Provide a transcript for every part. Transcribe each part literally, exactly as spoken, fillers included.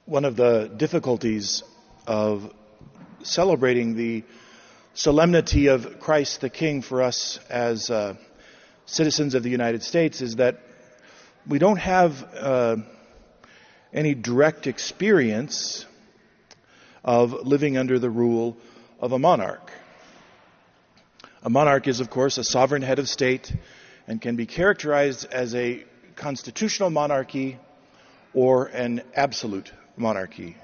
One of the difficulties of celebrating the solemnity of Christ the King for us as uh, citizens of the United States is that we don't have uh, any direct experience of living under the rule of a monarch. A monarch is, of course, a sovereign head of state and can be characterized as a constitutional monarchy or an absolute monarchy.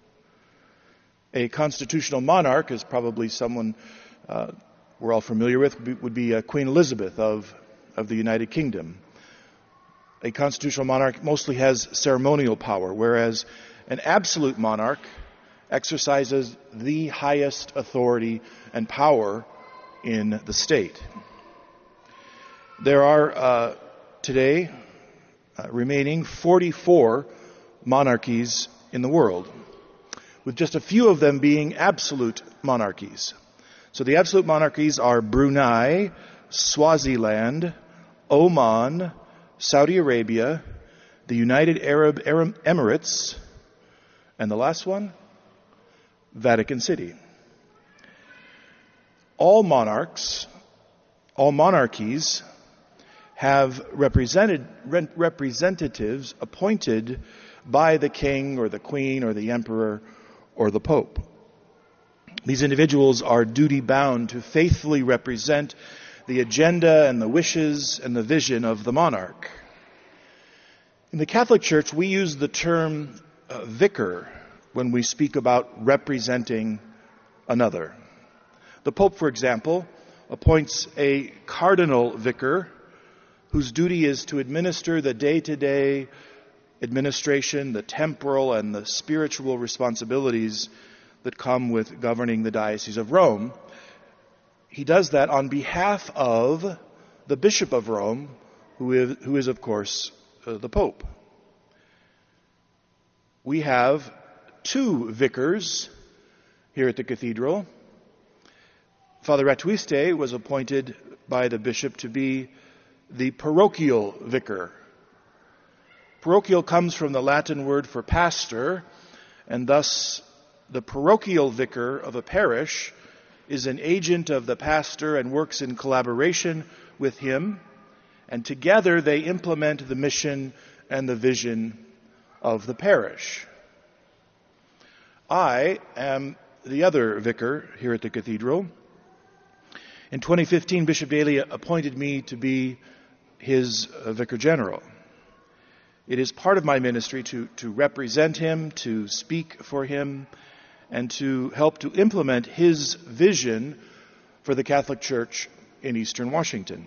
A constitutional monarch is probably someone uh, we're all familiar with, would be uh, Queen Elizabeth of, of the United Kingdom. A constitutional monarch mostly has ceremonial power, whereas an absolute monarch exercises the highest authority and power in the state. There are uh, today uh, remaining forty-four monarchies in the world, with just a few of them being absolute monarchies. So the absolute monarchies are Brunei, Swaziland, Oman, Saudi Arabia, the United Arab Emirates, and the last one, Vatican City. All monarchs, all monarchies have represented, representatives appointed by the king or the queen or the emperor or the pope. These individuals are duty-bound to faithfully represent the agenda and the wishes and the vision of the monarch. In the Catholic Church, we use the term uh, vicar when we speak about representing another. The Pope, for example, appoints a cardinal vicar whose duty is to administer the day-to-day administration, the temporal and the spiritual responsibilities that come with governing the Diocese of Rome. He does that on behalf of the Bishop of Rome, who is, who is of course, uh, the Pope. We have two vicars here at the cathedral. Father Ratuiste was appointed by the bishop to be the parochial vicar. Parochial comes from the Latin word for pastor, and thus the parochial vicar of a parish is an agent of the pastor and works in collaboration with him, and together they implement the mission and the vision of the parish. I am the other vicar here at the cathedral. In twenty fifteen, Bishop Daly appointed me to be his uh, vicar general. It is part of my ministry to, to represent him, to speak for him, and to help to implement his vision for the Catholic Church in Eastern Washington.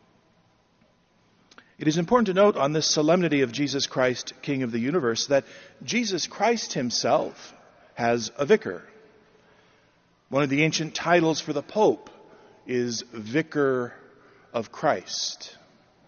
It is important to note on this solemnity of Jesus Christ, King of the universe, that Jesus Christ himself has a vicar. One of the ancient titles for the Pope is Vicar of Christ.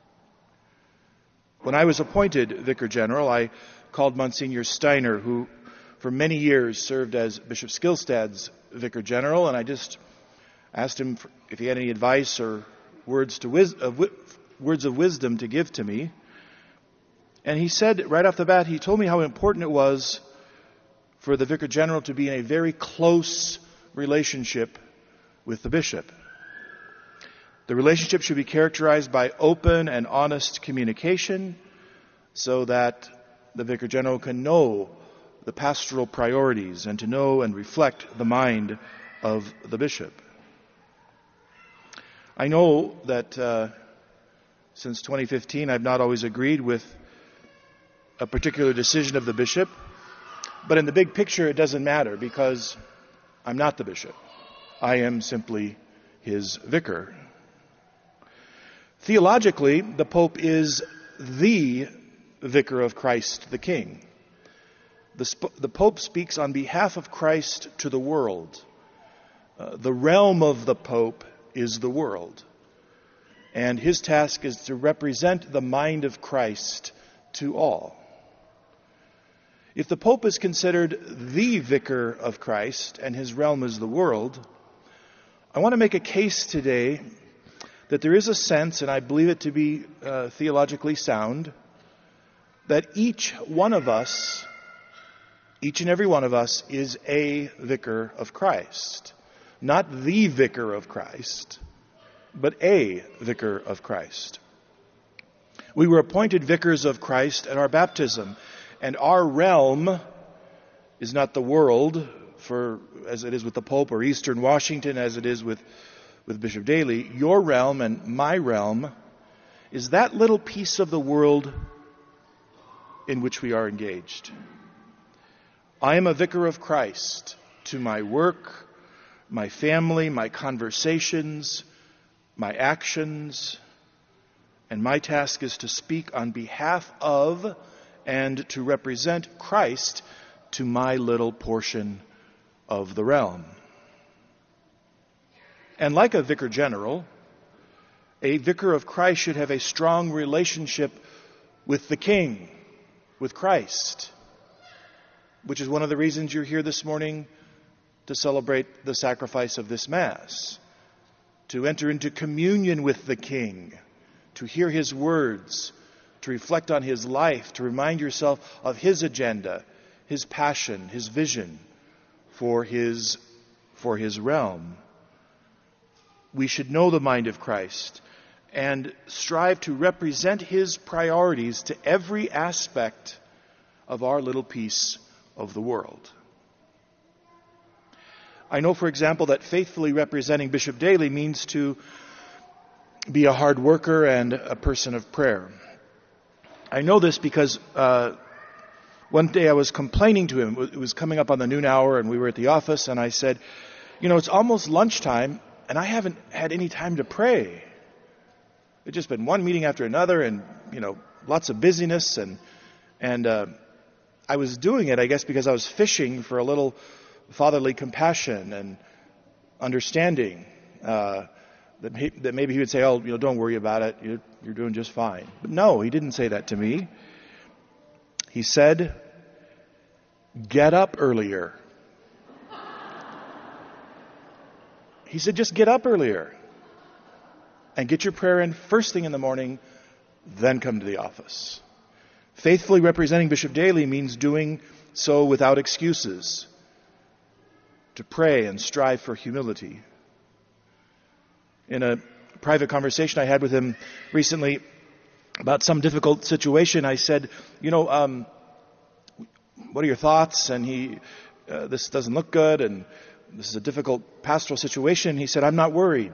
When I was appointed Vicar General, I called Monsignor Steiner, who for many years served as Bishop Skillstad's Vicar General, and I just asked him if he had any advice or words to wis- uh, wi- words of wisdom to give to me. And he said right off the bat, he told me how important it was for the Vicar General to be in a very close relationship with the bishop. The relationship should be characterized by open and honest communication so that the Vicar General can know the pastoral priorities and to know and reflect the mind of the bishop. I know that uh, since twenty fifteen I've not always agreed with a particular decision of the bishop, but in the big picture it doesn't matter because I'm not the bishop. I am simply his vicar. Theologically, the Pope is the Vicar of Christ the King. The, sp- the Pope speaks on behalf of Christ to the world. Uh, the realm of the Pope is the world. And his task is to represent the mind of Christ to all. If the Pope is considered the Vicar of Christ and his realm is the world, I want to make a case today that there is a sense, and I believe it to be uh, theologically sound, that each one of us Each and every one of us is a vicar of Christ. Not the vicar of Christ, but a vicar of Christ. We were appointed vicars of Christ at our baptism, and our realm is not the world, for as it is with the Pope, or Eastern Washington as it is with, with Bishop Daly. Your realm and my realm is that little piece of the world in which we are engaged. I am a vicar of Christ to my work, my family, my conversations, my actions, and my task is to speak on behalf of and to represent Christ to my little portion of the realm. And like a vicar general, a vicar of Christ should have a strong relationship with the King, with Christ, which is one of the reasons you're here this morning to celebrate the sacrifice of this Mass, to enter into communion with the King, to hear his words, to reflect on his life, to remind yourself of his agenda, his passion, his vision for his, for his realm. We should know the mind of Christ and strive to represent his priorities to every aspect of our little piece of the world. I know, for example, that faithfully representing Bishop Daly means to be a hard worker and a person of prayer. I know this because uh, one day I was complaining to him. It was coming up on the noon hour and we were at the office, and I said, you know, it's almost lunchtime and I haven't had any time to pray. It's just been one meeting after another and, you know, lots of busyness. And, and uh, I was doing it, I guess, because I was fishing for a little fatherly compassion and understanding, uh, that, he, that maybe he would say, oh, you know, don't worry about it. You're, you're doing just fine. But no, he didn't say that to me. He said, get up earlier. He said, just get up earlier and get your prayer in first thing in the morning, then come to the office. Faithfully representing Bishop Daly means doing so without excuses, to pray and strive for humility. In a private conversation I had with him recently about some difficult situation, I said, you know, um, what are your thoughts? And he, uh, this doesn't look good, and this is a difficult pastoral situation. He said, I'm not worried.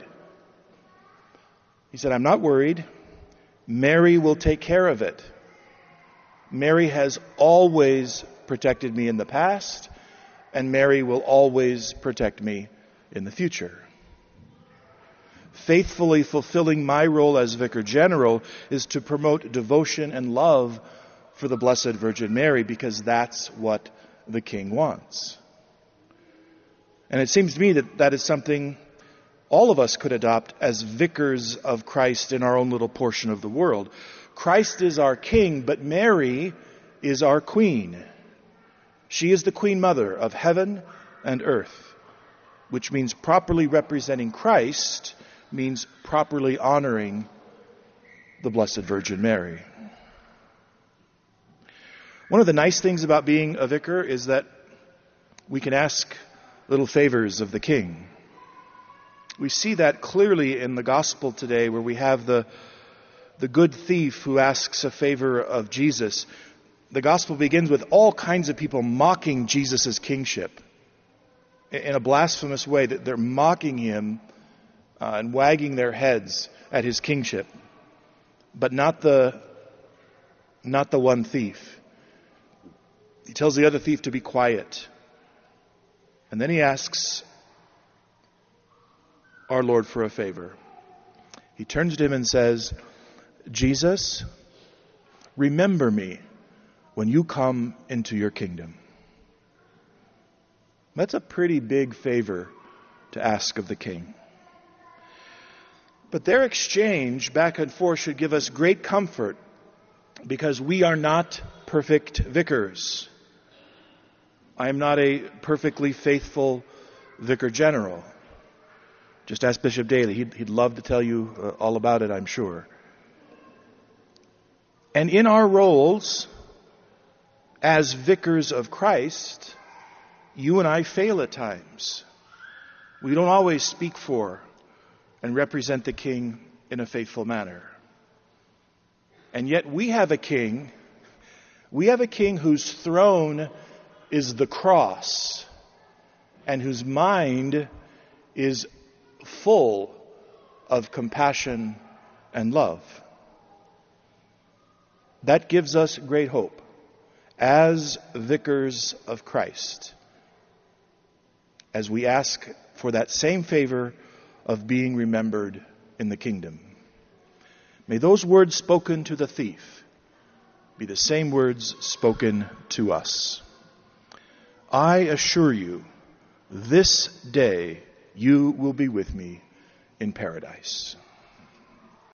He said, I'm not worried. Mary will take care of it. Mary has always protected me in the past, and Mary will always protect me in the future. Faithfully fulfilling my role as Vicar General is to promote devotion and love for the Blessed Virgin Mary, because that's what the King wants. And it seems to me that that is something all of us could adopt as vicars of Christ in our own little portion of the world. Christ is our King, but Mary is our Queen. She is the Queen Mother of heaven and earth, which means properly representing Christ means properly honoring the Blessed Virgin Mary. One of the nice things about being a vicar is that we can ask little favors of the King. We see that clearly in the gospel today, where we have the, the good thief who asks a favor of Jesus. The gospel begins with all kinds of people mocking Jesus' kingship in a blasphemous way, that they're mocking him uh, and wagging their heads at his kingship, but not the not the one thief. He tells the other thief to be quiet, and then he asks our Lord for a favor. He turns to him and says, Jesus, remember me when you come into your kingdom. That's a pretty big favor to ask of the King. But their exchange back and forth should give us great comfort, because we are not perfect vicars. I am not a perfectly faithful Vicar General. Just ask Bishop Daly. He'd, he'd love to tell you uh, all about it, I'm sure. And in our roles as vicars of Christ, you and I fail at times. We don't always speak for and represent the King in a faithful manner. And yet we have a King, we have a King whose throne is the cross and whose mind is full of compassion and love. That gives us great hope as vicars of Christ, as we ask for that same favor of being remembered in the kingdom. May those words spoken to the thief be the same words spoken to us. I assure you, this day you will be with me in paradise.